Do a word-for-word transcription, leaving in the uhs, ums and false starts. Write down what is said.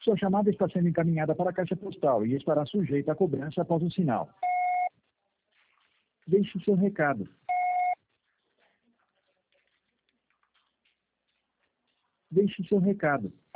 Sua chamada está sendo encaminhada para a caixa postal e estará sujeita a cobrança após o sinal. Deixe seu recado. Deixe seu recado.